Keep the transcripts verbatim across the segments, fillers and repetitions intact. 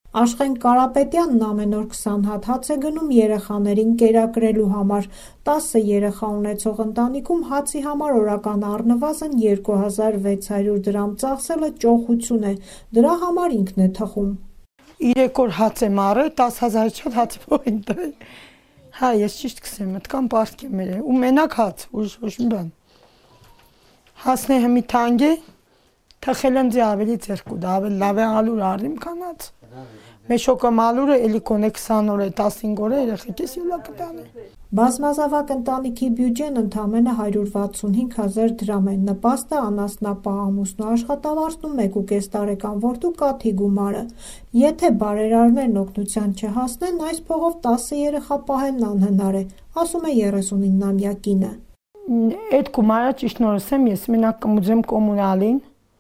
Աշխեն Կարապետյանն ամեն օր քսան հատ հաց է գնում երեխաներին կերակրելու համար, տասը երեխա ունեցող ընտանիքում հացի համար օրական առնվազն երկու հազար վեց հարյուր դրամ ծախսելը ճոխություն է, դրա համար ինքն է թխում։ Երեք օր հաց եմ առել, տասը հազար շատ հաց փոխին տվել։ Հա, ես ճիշտ կսեմ, մտքան պարտք եմ երել, ու մենակ հաց, ուրիշ ոչ մի բան։ Հացն է հմի թանկ է, թխել եմ ձի ավելի ձերք ու դա ավելի լավ է ալուր առիմ քան հաց։ Մեշոկը մալուրը էլի կոնե քսան օր է, տասնհինգ օր է երեխեքիս յուլա կտանը։ Բազմազավակ ընտանիքի բյուջեն ընդամենը հարյուր վաթսունհինգ հազար դրամ է, նպաստը անասնապահ ամուսնու աշխատավարձն ու մեկ ու կես տարեկան որդու կաթի գումարը։ Եթե բարերարներն օգնության չհասնեն, այս փողով տասը երեխա պահելն անհնար է, ասում է երեսունինամյա կինը։ Այդ գումարը ճիշտ նորս եմ, ես մենակ կմուծեմ կոմունալին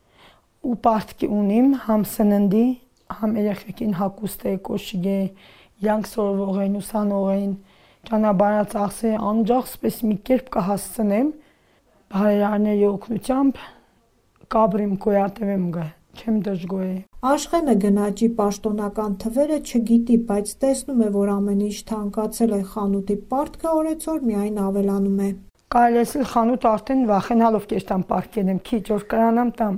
ու պարտքի ունիմ համ սննդի, համ երեխեքին հագուստ է, կոշիկ է, իրանք սովորող են, ուսանող են, ճանապարհածախսը անջախ սպես մի կերպ կհասցնեմ, բարերարների օգնությամբ կաբրիմ կոյատևեմ գա, չեմ դժգոհի։ Աշխենը գնաճի պաշտոնական թվերը չգիտի, բայց տեսնում է, որ ամեն ինչ թանկացել է, խանութի պարտքը օրեցօր միայն ավելանում է։ Կարելի է խանութ արդեն վախենալով կեշտամ պարտքել եմ, քիչ որ կրանամ տամ։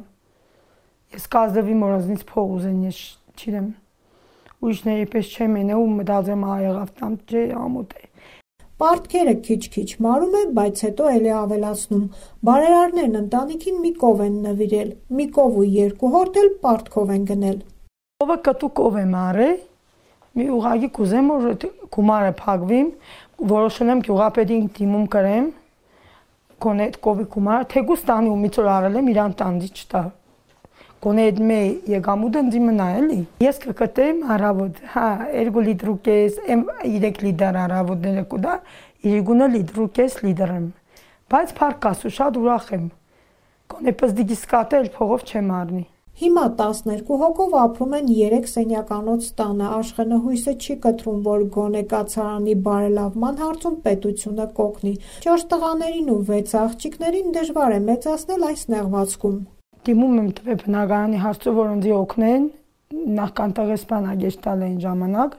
Ես կազդվի մորազնից փող ուզեն, ես չիրեմ, ուրիշների պես չեմ ենե ու մտածեմ աղեղավ տամ, ջե ամոտ է։ Պարտքերը քիչ-քիչ մարում է, բայց հետո էլի ավելացնում։ Բարերարներն ընտանիքին մի կով են նվիրել, մի կով ու երկու հորդ էլ պարտքով են գնել։ Կովը կտու կով եմ առել, մի ուղղակի կուզեմ, որ գումարը փակվի, որոշել եմ գյուղապետին դիմում կրեմ, գոնե այդ կովի գումարը, թեկուզ տանի ումից որ առել եմ, իրան տանձի չտա։ Գոնե այդ մի եկամուտը ինձ մնա էլի։ Ես կգտեմ առավոտ, հա, երկու լիտր ու կես, երեք լիտր առավոտները կուտա, երկու լիտր ու կես լիտր եմ։ Բայց փառք Աստծո շատ ուրախ եմ։ Գոնե պզդիկիս կատել փողով չեմ առնի։ Հիմա տասներկու հոգով ապրում են երեք սենյականոց տանը, Աշխենը հույսը չի կտրում, որ գոնե կացարանի բարելավման հարցում պետությունը կօգնի։ Չորս տղաներին ու վեց աղջիկներին դժվար է մեծացնել այս նեղվածքում։ Դիմում եմ տվել բնակարանի հարցով, որ ինձ օգնեն, նախքան տղեսպանագետ տալ այն ժամանակ։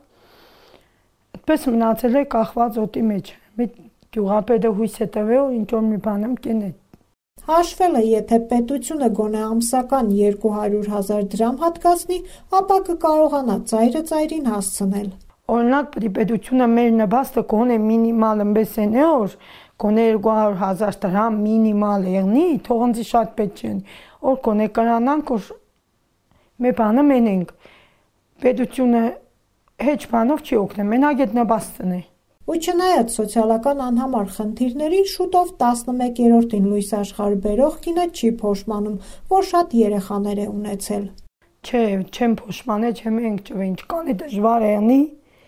Այդպես մնացել է կախված օդի մեջ։ Մի գյուղապետը հույս է տվել, որ ինչ որ մի բան եմ կենե։ Հաշվել է, եթե պետությունը գոնե ամսական երկու հարյուր հազար դրամ հատկացնի, ապա կկարողանա ծայրը ծայրին հասցնել։ Օրինակ, պետությունը մեր նպաստը գոնե մինիմալ ըմբես են որ գոնե երկու հարյուր հազար դրամ մինիմալ եղնի, թող ինձ շատ պետք չեն, որ գոնե կրանանք, որ մեր բանը մենենք։ Պետությունը հեչ բանով չի օգնի, մենակ այդ նպաստն է։ Ու չնայած սոցիալական անհամար խնդիրներին, շուտով տասնմեկերորդին լույս աշխարհ բերող կինը չի փոշմանում, որ շատ երեխաներ է ունեցել։ Չէ, չեմ փոշմանել, չեմ ենք ճվե, ինչ կանի դժվար է անի։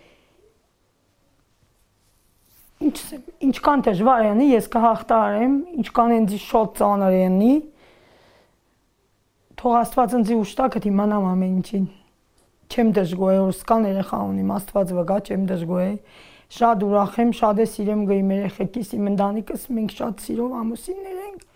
Ինչ ինչքան դժվար է անի, ես կհաղթարեմ, ինչքան ինձ շատ ծանր է անի։ Թող Աստված ինձ ուշ տա կդիմանամ ամեն ինչին։ Չեմ դժգոհ, որ սկան երեխա ունիմ, Աստված վկա, չեմ դժգոհ։ Շատ ուրախ եմ, շատ է սիրեմ գույմ երեխեքիս, իմ ընտանիքս, մենք շատ սիրով ամուսիններ ենք։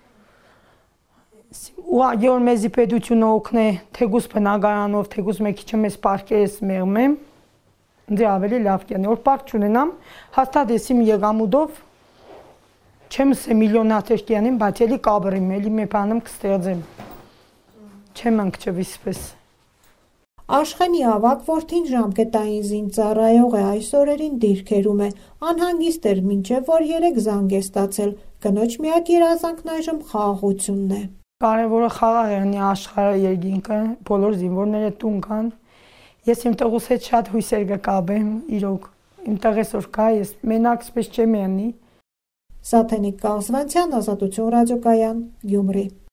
Ուղղակի որ մեզի պետությունը օգնե, թեկուզ բնակարանով, թեկուզ մի քիչ մեզ պարկերս մեղմեմ, ինձ ավելի լավ կենի, որ պարկ չունենամ, հաստատ ես իմ եկամուտով չեմ ասե միլիոնատեր կյանեմ, բայց էլի կաբրիմ, էլի մի բանում կստեղծեմ։ Չեմ ընկճվի սպես։ Աշխենի ավագ որդին ժամկետային զինծառայող է, այս օրերին դիրքերում է, անհանգիստ էր մինչև որ երեք զանգ է ստացել, կնոջ միակ երազանքն այժմ խաղաղությունն է։ Կարևորը խաղաղ է անի աշխարհը երկինքը, բոլոր զինվորները տուն կան։ Ես իմ տղուս հետ շատ հույսեր կկապեմ, իրոք, իմ տղես որ կա, ես մենակ սպես չեմ անի։ Սաթենիկ Կաղզվանցյան, Ազատություն ռադիոկայան, Գյումրի։